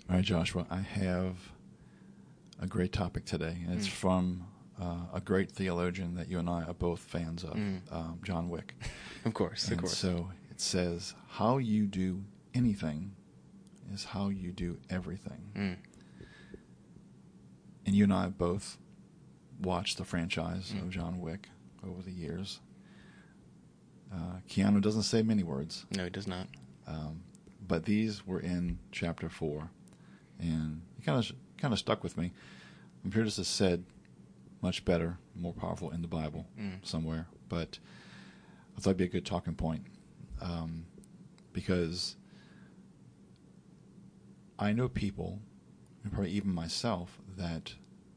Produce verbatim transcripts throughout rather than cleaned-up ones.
All right, Joshua, I have a great topic today. And it's mm. from uh, a great theologian that you and I are both fans of, mm. um, John Wick. Of course, and of course. So it says, how you do anything is how you do everything. Mm. And you and I both watched the franchise mm. of John Wick over the years. Uh, Keanu doesn't say many words. No, he does not. Um, but these were in chapter four. And it kind of kind of stuck with me. I'm sure this is said much better, more powerful in the Bible mm. somewhere. But I thought it'd be a good talking point. Um, because I know people, and probably even myself, that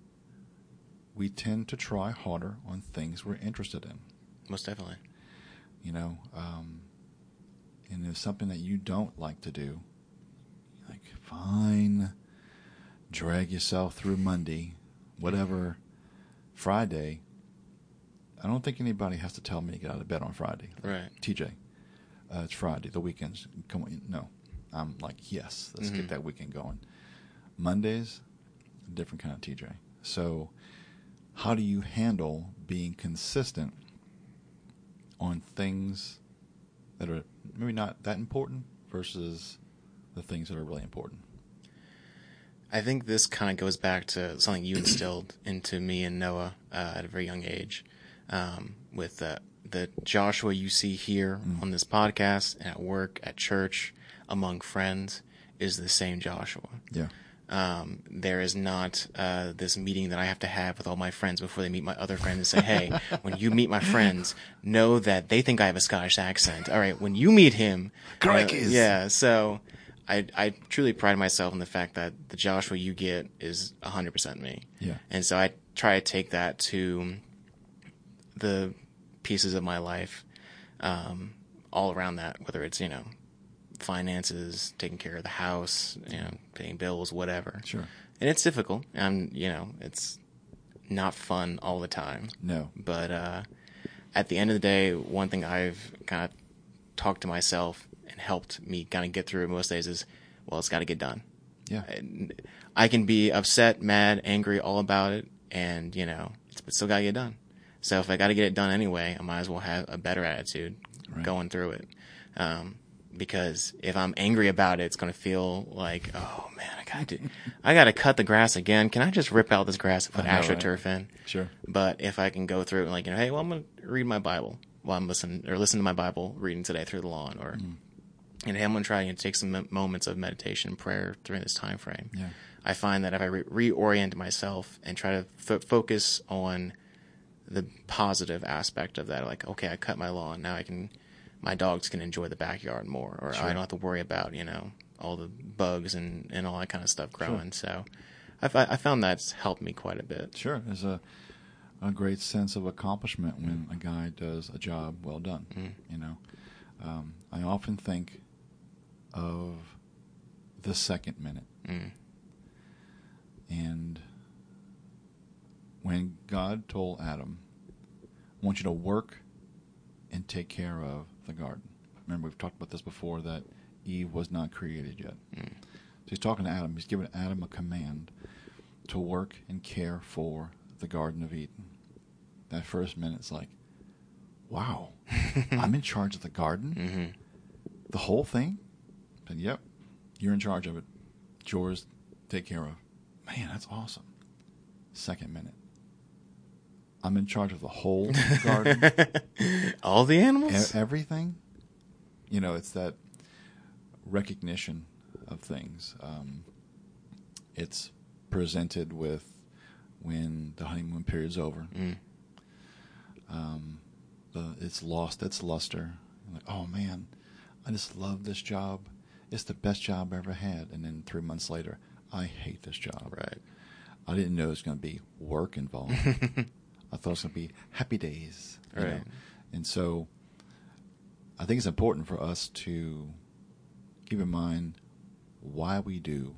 we tend to try harder on things we're interested in. Most definitely. You know, um, and if something that you don't like to do, like, fine, drag yourself through Monday, whatever, Friday. I don't think anybody has to tell me to get out of bed on Friday. Right. T J, uh, it's Friday, the weekends. Come on, no. I'm like, yes, let's mm-hmm. get that weekend going. Mondays, a different kind of T J. So how do you handle being consistent on things that are maybe not that important versus the things that are really important? I think this kind of goes back to something you instilled into me and Noah uh, at a very young age, um, with uh, the Joshua you see here mm. on this podcast, at work, at church, among friends, is the same Joshua. Yeah. Um, there is not uh, this meeting that I have to have with all my friends before they meet my other friends and say, hey, when you meet my friends, know that they think I have a Scottish accent. All right, when you meet him... Uh, yeah, so I, I truly pride myself in the fact that the Joshua you get is one hundred percent me. Yeah. And so I try to take that to the pieces of my life um, all around that, whether it's, you know, finances, taking care of the house, you know, paying bills, whatever. Sure. And it's difficult, and you know, it's not fun all the time. No. But uh, at the end of the day, one thing I've kind of talked to myself and helped me kind of get through most days is, well, it's got to get done. Yeah. And I can be upset, mad, angry, all about it, and you know, it's still got to get done. So if I got to get it done anyway, I might as well have a better attitude right. going through it. Um, Because if I'm angry about it, it's going to feel like, oh man, I got to, I got to cut the grass again. Can I just rip out this grass and put know, AstroTurf right? in? Sure. But if I can go through it and like, you know, hey, well, I'm going to read my Bible while I'm listening, or listen to my Bible reading today through the lawn, or, mm. and hey, I'm going to try and take some moments of meditation and prayer during this time frame. Yeah. I find that if I re- reorient myself and try to f- focus on the positive aspect of that, like, okay, I cut my lawn, now I can. My dogs can enjoy the backyard more, or sure. I don't have to worry about, you know, all the bugs and, and all that kind of stuff growing. Sure. So I've, I found that's helped me quite a bit. Sure. There's a, a great sense of accomplishment when mm. a guy does a job well done, mm. you know. Um, I often think of the second minute. Mm. And when God told Adam, I want you to work and take care of the garden. Remember, we've talked about this before, that Eve was not created yet. Mm. So he's talking to Adam. He's giving Adam a command to work and care for the Garden of Eden. That first minute's like, wow, I'm in charge of the garden? Mm-hmm. The whole thing? And yep, you're in charge of it. It's yours, take care of. Man, that's awesome. Second minute. I'm in charge of the whole garden. All the animals? E- everything. You know, it's that recognition of things. Um, it's presented with when the honeymoon period's over. Mm. Um, the, it's lost its luster. Like, oh, man, I just love this job. It's the best job I ever had. And then three months later, I hate this job. Right. I didn't know there was going to be work involved. I thought it was going to be happy days. You right. know? And so I think it's important for us to keep in mind why we do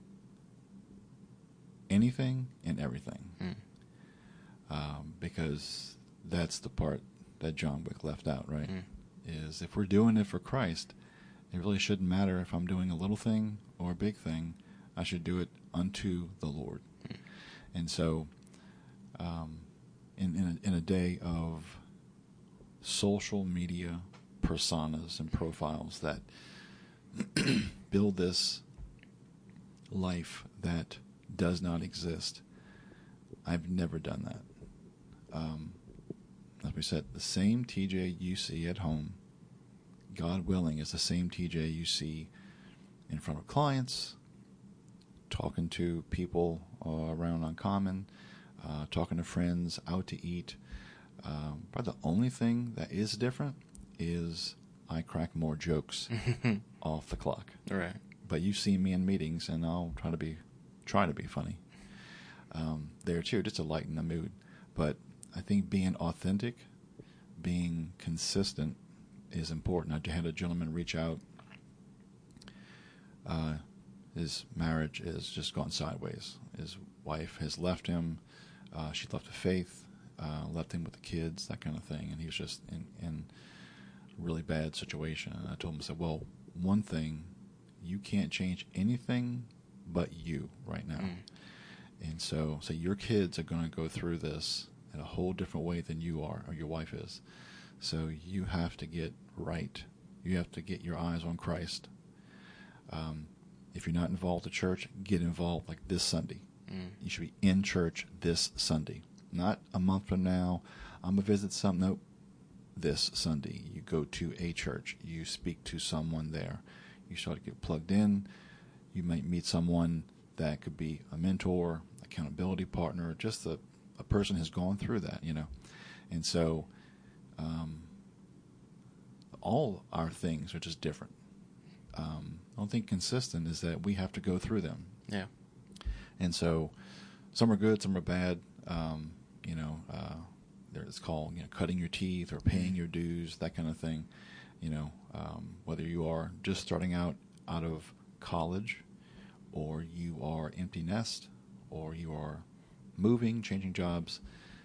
anything and everything. Mm. Um, because that's the part that John Wick left out, right? Mm. Is if we're doing it for Christ, it really shouldn't matter if I'm doing a little thing or a big thing. I should do it unto the Lord. Mm. And so, um, in in a, in a day of social media personas and profiles that build this life that does not exist, I've never done that. Um, like we said, the same T J you see at home, God willing, is the same T J you see in front of clients, talking to people uh, around Uncommon, uh, talking to friends, out to eat. Um, probably the only thing that is different is I crack more jokes off the clock. Right. But you see me in meetings, and I'll try to be try to be funny um, there too, just to lighten the mood. But I think being authentic, being consistent is important. I had a gentleman reach out. Uh, his marriage has just gone sideways. His wife has left him. Uh, she left the faith, uh, left him with the kids, that kind of thing. And he was just in, in a really bad situation. And I told him, I said, well, one thing, you can't change anything but you right now. Mm. And so, so your kids are going to go through this in a whole different way than you are, or your wife is. So you have to get right. You have to get your eyes on Christ. Um, if you're not involved at church, get involved like this Sunday. Mm. You should be in church this Sunday. Not a month from now, I'm going to visit some. Nope. This Sunday, you go to a church. You speak to someone there. You start to get plugged in. You might meet someone that could be a mentor, accountability partner, just a, a person who's gone through that, you know. And so um, all our things are just different. Um, I don't think consistent is that we have to go through them. Yeah. And so some are good, some are bad. Um, you know, uh, it's called, you know, cutting your teeth or paying your dues, that kind of thing. You know, um, whether you are just starting out out of college, or you are empty nest, or you are moving, changing jobs,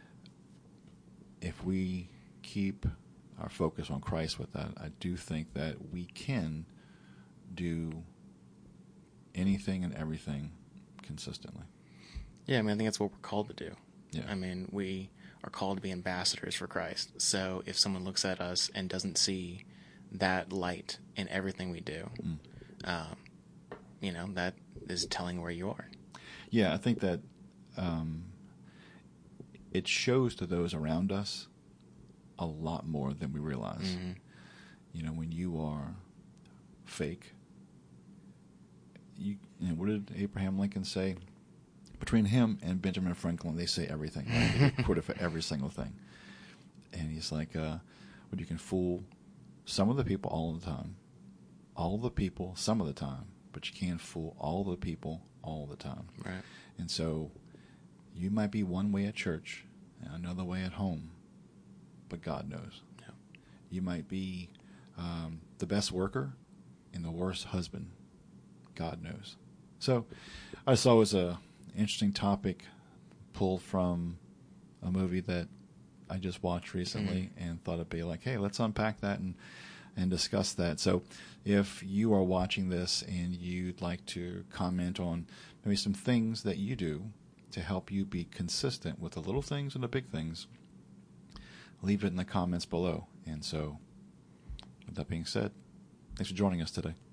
if we keep our focus on Christ with that, I do think that we can do anything and everything consistently. Yeah, I mean, I think that's what we're called to do. Yeah. I mean, we are called to be ambassadors for Christ. So if someone looks at us and doesn't see that light in everything we do, mm. um, you know, that is telling where you are. Yeah, I think that um, it shows to those around us a lot more than we realize. Mm-hmm. You know, when you are fake, you, you know, what did Abraham Lincoln say? Between him and Benjamin Franklin, they say everything. Right? They quoted for every single thing. And he's like, uh, well, you can fool some of the people all the time, all the people some of the time, but you can't fool all the people all the time. Right. And so you might be one way at church and another way at home, but God knows. Yeah. You might be um, the best worker and the worst husband. God knows. So I saw it was a interesting topic pulled from a movie that I just watched recently mm-hmm. and thought it'd be like, hey, let's unpack that and and discuss that. So if you are watching this and you'd like to comment on maybe some things that you do to help you be consistent with the little things and the big things, leave it in the comments below. And so with that being said, thanks for joining us today.